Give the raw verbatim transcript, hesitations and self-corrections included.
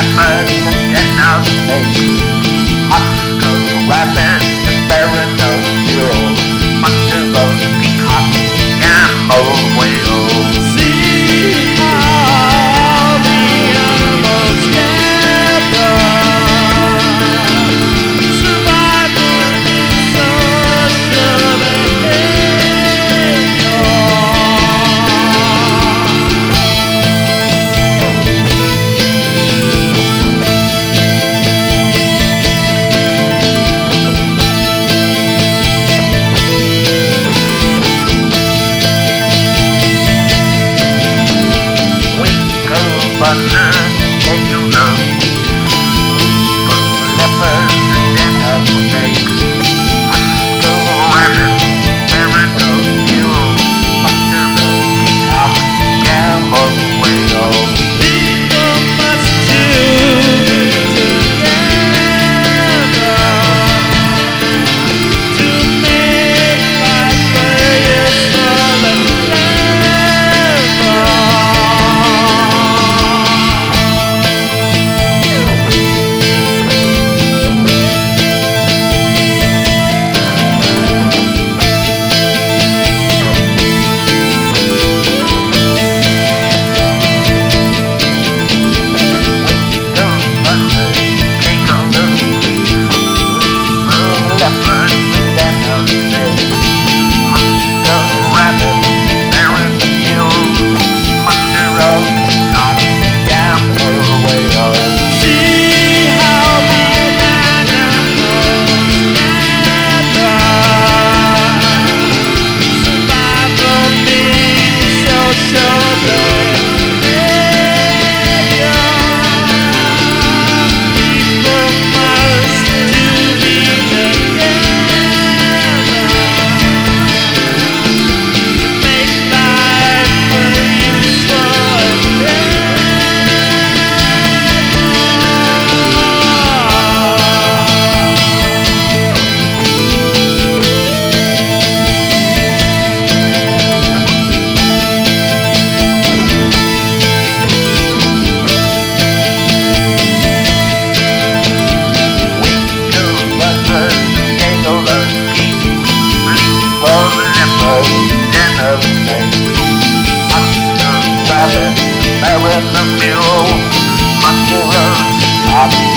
leopard and a snake. Oscar rabbit and bear no mule. Monster of peacock, gamble whale. See how the animals gather. Survival is social behavior. Butter, take you love. Leopard and a snake. Oscar rabbit, bear no mule. Monster of peacock, gamble whale. People must choose together to make life graceful and clever. Rabbit, bear the mule, monster of peacock.